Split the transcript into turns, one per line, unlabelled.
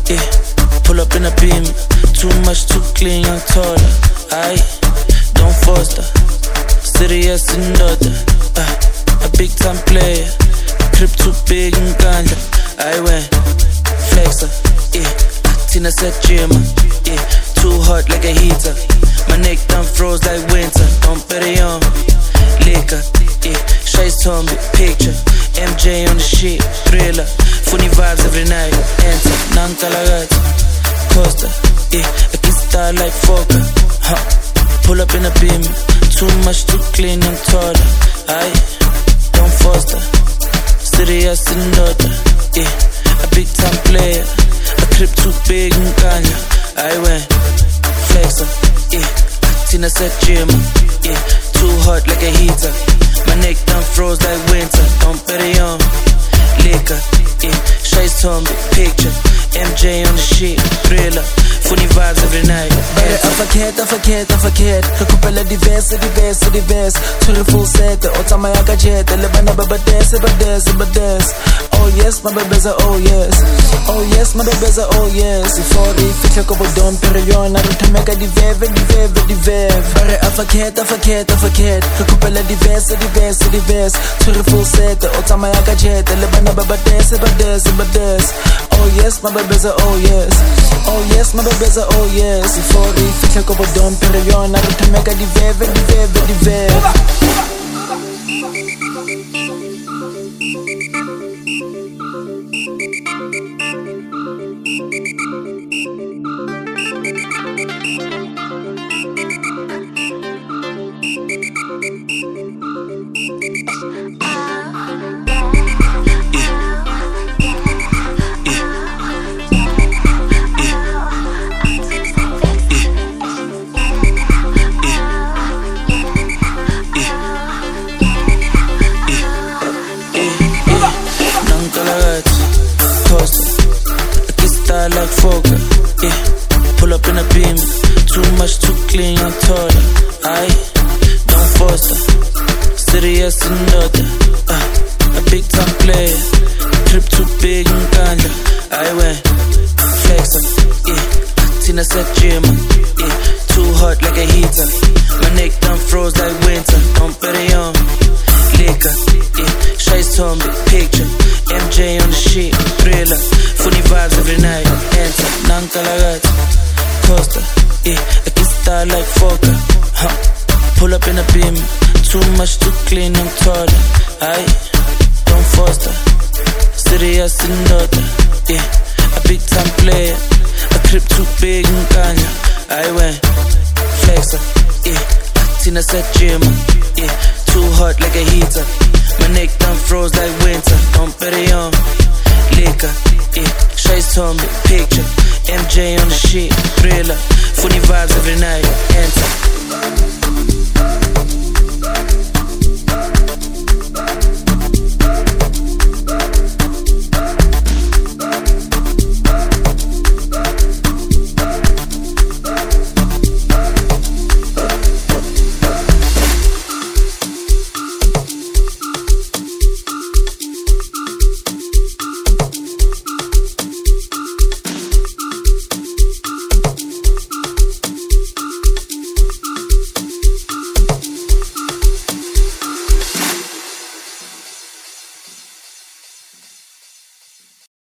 yeah. Pull up in a beam, too much, too clean, young taller. Aye, don't foster. Serious in order. A big time player. Crib too big and ganja. I went flexer, yeah. Tina said Jimmer, yeah. Too hot like a heater. My neck done froze like winter. Don't bet it on liquor, yeah. Shades told me picture. MJ on the shit, thriller. Funny vibes every night. Enter, Nankalagata, Costa, yeah. I can style like Fokker, huh. Pull up in a beam, too much, too clean and taller. Aye, don't foster. Serious in order, yeah. A big time player. A crib too big and ganja. I went flexer, yeah. Tina said Jimmer, yeah. Too hot like a heater. My neck done froze like winter. Don't bet it on liquor, yeah. Shades told me picture. MJ on the shit, thriller. Funny vibes every night.
I forget. Recupera diverse. Tshwere full set, o tsamaya ka jet. Le bana ba dance. Oh yes, my baby's oh yes. Oh yes, my baby's oh yes. For the fitlhe ko bodom pero yona re thomeka di veve. Bare I forget. Recupera diverse. Tshwere full set, o tsamaya ka jet. Le bana ba dance. Oh yes, my baby's oh yes. Oh yes, my baby's oh yes. For the fitlhe ko bodom pero yona re thomeka di veve.
Like Fokker, yeah. Pull up in a beam, too much, too clean, young taller. Aye, don't foster. Serious in order, a big time player. Crib too big and ganja. I went flexer, yeah. Tina said Jimmer, yeah. Too hot like a heater. My neck done froze like winter. Don't bet it on liquor, yeah. Shades told me picture. MJ on the shit, thriller. Funny vibes every night. Enter, Nankalagata, Costa, yeah. I can style like Fokker, huh. Pull up in a beam, too much, too clean and taller. Aye, don't foster. Serious in order, yeah. A big time player. A crib too big and ganja. I went flexer, yeah. Tina said Jimmer, yeah. Too hot like a heater. My neck done froze like winter. Don't bet it on liquor, yeah. Shades told me picture. MJ on the shit, thriller. Funny vibes every night. Enter.